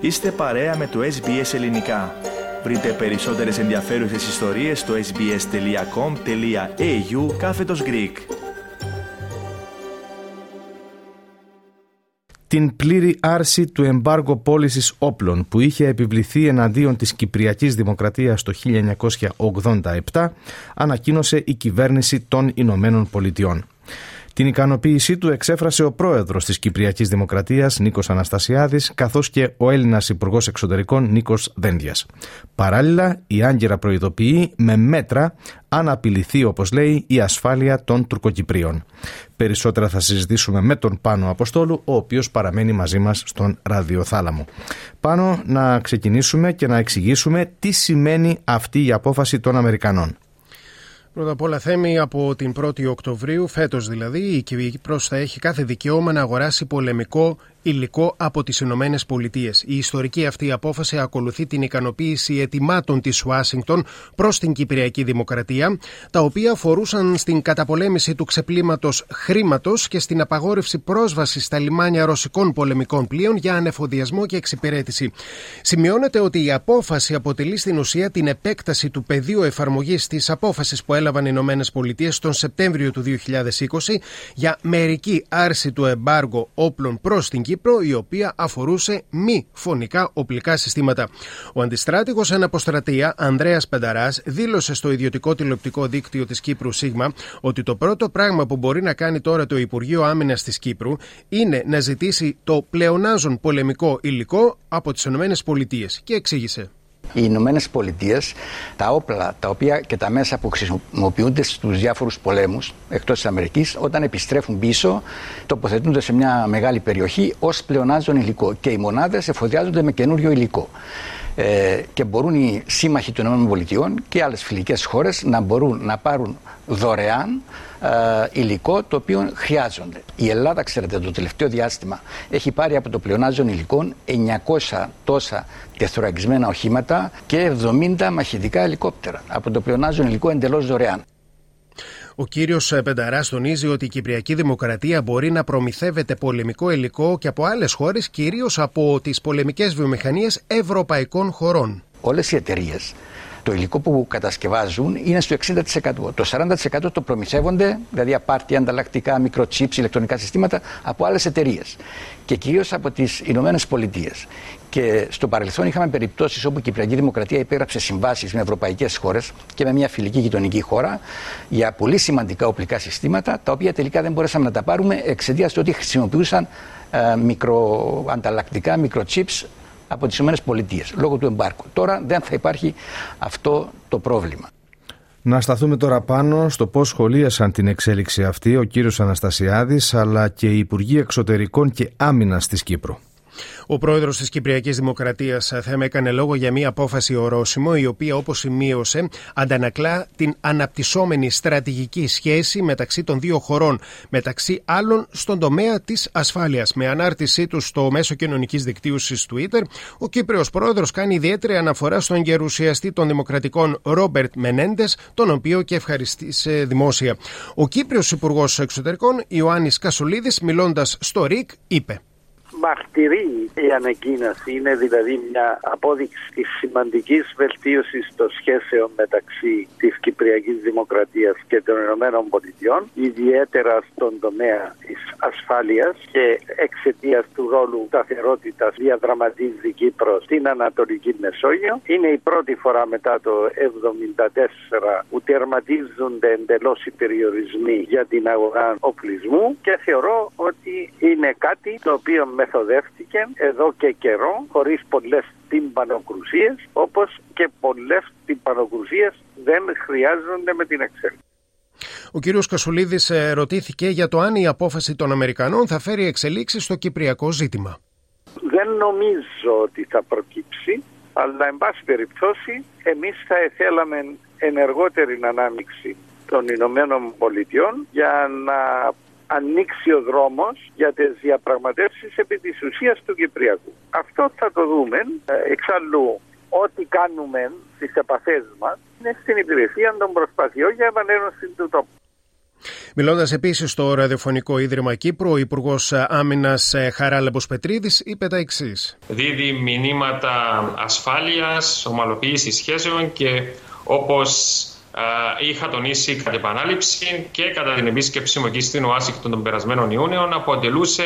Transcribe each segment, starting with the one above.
Είστε παρέα με το SBS Ελληνικά. Βρείτε περισσότερες ενδιαφέρουσες ιστορίες στο sbs.com.au/Greek. Την πλήρη άρση του εμπάργου πώλησης όπλων που είχε επιβληθεί εναντίον της Κυπριακής Δημοκρατίας το 1987 ανακοίνωσε η κυβέρνηση των Ηνωμένων Πολιτειών. Την ικανοποίησή του εξέφρασε ο πρόεδρος της Κυπριακής Δημοκρατίας Νίκος Αναστασιάδης καθώς και ο Έλληνας Υπουργός Εξωτερικών Νίκος Δένδιας. Παράλληλα, η Άγκυρα προειδοποιεί με μέτρα αν απειληθεί, όπως λέει, η ασφάλεια των Τουρκοκυπρίων. Περισσότερα θα συζητήσουμε με τον Πάνο Αποστόλου, ο οποίος παραμένει μαζί μας στον ραδιοθάλαμο. Πάνο, να ξεκινήσουμε και να εξηγήσουμε τι σημαίνει αυτή η απόφαση των Αμερικανών. Πρώτα απ' όλα, Θέμη, από την 1η Οκτωβρίου, φέτος δηλαδή, η Κύπρος θα έχει κάθε δικαίωμα να αγοράσει πολεμικό υλικό από τις Ηνωμένες Πολιτείες. Η ιστορική αυτή απόφαση ακολουθεί την ικανοποίηση αιτημάτων της Ουάσιγκτον προς την Κυπριακή Δημοκρατία, τα οποία αφορούσαν στην καταπολέμηση του ξεπλήματος χρήματος και στην απαγόρευση πρόσβασης στα λιμάνια ρωσικών πολεμικών πλοίων για ανεφοδιασμό και εξυπηρέτηση. Σημειώνεται ότι η απόφαση αποτελεί στην ουσία την επέκταση του πεδίου εφαρμογής της απόφασης που έλαβαν οι Ηνωμένες Πολιτείες τον Σεπτέμβριο του 2020 για μερική άρση του εμπάργου όπλων προς την Κύπρο, η οποία αφορούσε μη φωνικά οπλικά συστήματα. Ο αντιστράτηγος εν αποστρατεία Ανδρέας Πενταράς δήλωσε στο ιδιωτικό τηλεοπτικό δίκτυο της Κύπρου Σίγμα ότι το πρώτο πράγμα που μπορεί να κάνει τώρα το Υπουργείο Άμυνας της Κύπρου είναι να ζητήσει το πλεονάζον πολεμικό υλικό από τις ΗΠΑ και εξήγησε. Οι Ηνωμένες Πολιτείες, τα όπλα τα οποία και τα μέσα που χρησιμοποιούνται στους διάφορους πολέμους εκτός της Αμερικής, όταν επιστρέφουν πίσω, τοποθετούνται σε μια μεγάλη περιοχή ως πλεονάζον υλικό και οι μονάδες εφοδιάζονται με καινούριο υλικό. Και μπορούν οι σύμμαχοι των ΗΠΑ και άλλες φιλικές χώρες να μπορούν να πάρουν δωρεάν υλικό το οποίο χρειάζονται. Η Ελλάδα, ξέρετε, το τελευταίο διάστημα έχει πάρει από το πλεονάζον υλικό 900 τόσα τεθωρακισμένα οχήματα και 70 μαχητικά ελικόπτερα από το πλεονάζον υλικό εντελώς δωρεάν. Ο κύριος Πενταράς τονίζει ότι η Κυπριακή Δημοκρατία μπορεί να προμηθεύεται πολεμικό υλικό και από άλλες χώρες, κυρίως από τις πολεμικές βιομηχανίες ευρωπαϊκών χωρών. Όλες οι εταιρείες, το υλικό που κατασκευάζουν είναι στο 60%. Το 40% το προμηθεύονται, δηλαδή απάρτια, ανταλλακτικά, μικροτσίπς, ηλεκτρονικά συστήματα, από άλλες εταιρείες και κυρίως από τις Ηνωμένες Πολιτείες. Και στο παρελθόν είχαμε περιπτώσεις όπου η Κυπριακή Δημοκρατία υπέγραψε συμβάσεις με ευρωπαϊκές χώρες και με μια φιλική γειτονική χώρα για πολύ σημαντικά οπλικά συστήματα, τα οποία τελικά δεν μπορέσαμε να τα πάρουμε εξαιτίας του ότι χρησιμοποιούσαν μικροανταλλακτικά, μικροτσίπς από τις ΗΠΑ λόγω του εμπάρκου. Τώρα δεν θα υπάρχει αυτό το πρόβλημα. Να σταθούμε τώρα πάνω στο πώς σχολίασαν την εξέλιξη αυτή ο κύριος Αναστασιάδης αλλά και οι Υπουργοί Εξωτερικών και Άμυνας της Κύπρου. Ο πρόεδρος της Κυπριακής Δημοκρατίας έκανε λόγο για μια απόφαση ορόσημο, η οποία, όπως σημείωσε, αντανακλά την αναπτυσσόμενη στρατηγική σχέση μεταξύ των δύο χωρών, μεταξύ άλλων στον τομέα της ασφάλειας. Με ανάρτησή του στο μέσο κοινωνικής δικτύωσης Twitter, ο Κύπριος πρόεδρος κάνει ιδιαίτερη αναφορά στον γερουσιαστή των Δημοκρατικών Ρόμπερτ Μενέντες, τον οποίο και ευχαριστήσε δημόσια. Ο Κύπριος Υπουργός Εξωτερικών Ιωάννης Κασουλίδης, μιλώντας στο ΡΙΚ, είπε: Μαρτυρεί η ανακοίνωση, είναι δηλαδή μια απόδειξη της σημαντικής βελτίωσης των σχέσεων μεταξύ της Κυπριακής Δημοκρατίας και των Ηνωμένων Πολιτειών, ιδιαίτερα στον τομέα της ασφάλειας, και εξαιτίας του ρόλου σταθερότητας διαδραματίζει η Κύπρος στην Ανατολική Μεσόγειο. Είναι η πρώτη φορά μετά το 1974 που τερματίζονται εντελώς οι περιορισμοί για την αγορά οπλισμού και θεωρώ ότι είναι κάτι το οποίο μεθοδεύτηκε εδώ και καιρό, χωρίς πολλές τυμπανοκρουσίες, όπως και πολλές τυμπανοκρουσίες δεν χρειάζονται με την εξέλιξη. Ο κύριος Κασουλίδης ρωτήθηκε για το αν η απόφαση των Αμερικανών θα φέρει εξελίξεις στο κυπριακό ζήτημα. Δεν νομίζω ότι θα προκύψει, αλλά εν πάση περιπτώσει εμείς θα θέλαμε ενεργότερη ανάμειξη των Ηνωμένων Πολιτειών για να ανοίξει ο δρόμος για τις διαπραγματεύσεις επί της ουσίας του Κυπριακού. Αυτό θα το δούμε. Εξάλλου, ό,τι κάνουμε στις επαφές μας είναι στην υπηρεσία των προσπαθειών για επανένωση του τόπου. Μιλώντας επίσης στο Ραδιοφωνικό Ίδρυμα Κύπρου, ο Υπουργός Άμυνας Χαράλαμπος Πετρίδης είπε τα εξής. Δίδει μηνύματα ασφάλειας, ομαλοποίησης σχέσεων και όπως είχα τονίσει κατ' επανάληψη και κατά την επίσκεψή μου εκεί στην Ουάσιγκτον τον περασμένο Ιούνιο, αποτελούσε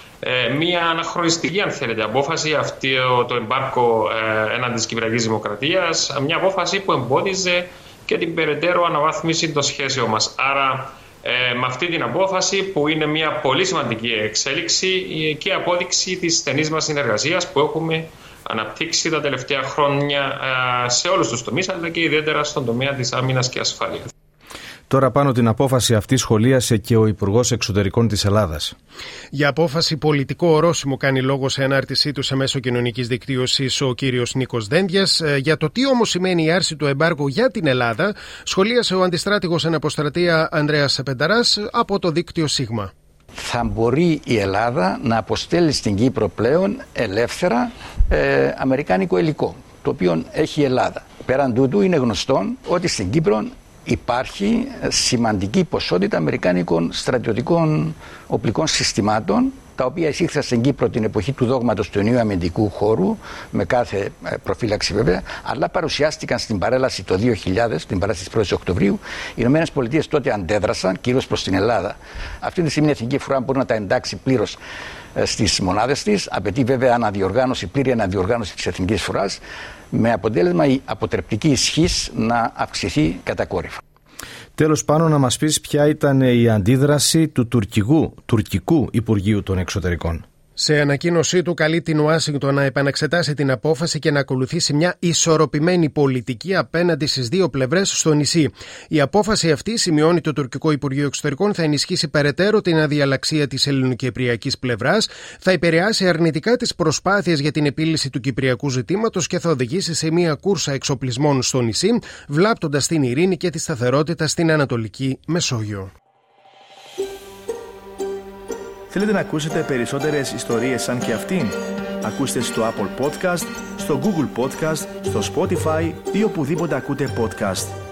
μια αναχρονιστική, αν θέλετε, απόφαση αυτή το εμπάρκο έναντι της Κυπριακής Δημοκρατίας, μια απόφαση που εμπόδιζε και την περαιτέρω αναβάθμιση των σχέσεων μας. Άρα με αυτή την απόφαση, που είναι μια πολύ σημαντική εξέλιξη και απόδειξη της στενής μας συνεργασίας που έχουμε αναπτύξει τα τελευταία χρόνια σε όλους τους τομείς, αλλά και ιδιαίτερα στον τομέα της άμυνας και ασφάλειας. Τώρα πάνω την απόφαση αυτή σχολίασε και ο Υπουργός Εξωτερικών της Ελλάδας. Για απόφαση πολιτικό ορόσημο κάνει λόγο σε ανάρτησή του σε μέσο κοινωνικής δικτύωσης ο κύριος Νίκος Δένδιας. Για το τι όμως σημαίνει η άρση του εμπάργου για την Ελλάδα, σχολίασε ο αντιστράτηγος εν αποστρατεία Ανδρέας Πενταράς από το δίκτυο ΣΥΓΜΑ. Θα μπορεί η Ελλάδα να αποστέλει στην Κύπρο πλέον ελεύθερα αμερικάνικο υλικό, το οποίο έχει η Ελλάδα. Πέραν τούτου είναι γνωστό ότι στην Κύπρο υπάρχει σημαντική ποσότητα αμερικάνικων στρατιωτικών οπλικών συστημάτων, τα οποία εισήχθησαν στην Κύπρο την εποχή του δόγματος του ενιαίου αμυντικού χώρου, με κάθε προφύλαξη βέβαια, αλλά παρουσιάστηκαν στην παρέλαση το 2000, την παρέλαση της 1ης Οκτωβρίου. Οι ΗΠΑ τότε αντέδρασαν κυρίως προς την Ελλάδα. Αυτή τη στιγμή η Εθνική Φορά μπορεί να τα εντάξει πλήρως στις μονάδες της. Απαιτεί βέβαια πλήρη αναδιοργάνωση της Εθνικής Φοράς, με αποτέλεσμα η αποτρεπτική ισχύς να αυξηθεί κατακόρυφα. Τέλος, πάνω να μας πεις ποια ήταν η αντίδραση του τουρκικού Υπουργείου των Εξωτερικών. Σε ανακοίνωσή του καλεί την Ουάσιγκτον να επαναξετάσει την απόφαση και να ακολουθήσει μια ισορροπημένη πολιτική απέναντι στις δύο πλευρές στο νησί. Η απόφαση αυτή, σημειώνει το τουρκικό Υπουργείο Εξωτερικών, θα ενισχύσει περαιτέρω την αδιαλαξία της ελληνοκυπριακής πλευράς, θα επηρεάσει αρνητικά τις προσπάθειες για την επίλυση του κυπριακού ζητήματος και θα οδηγήσει σε μια κούρσα εξοπλισμών στο νησί, βλάπτοντας την ειρήνη και τη σταθερότητα στην Ανατολική Μεσόγειο. Θέλετε να ακούσετε περισσότερες ιστορίες σαν και αυτήν? Ακούστε στο Apple Podcast, στο Google Podcast, στο Spotify ή οπουδήποτε ακούτε podcast.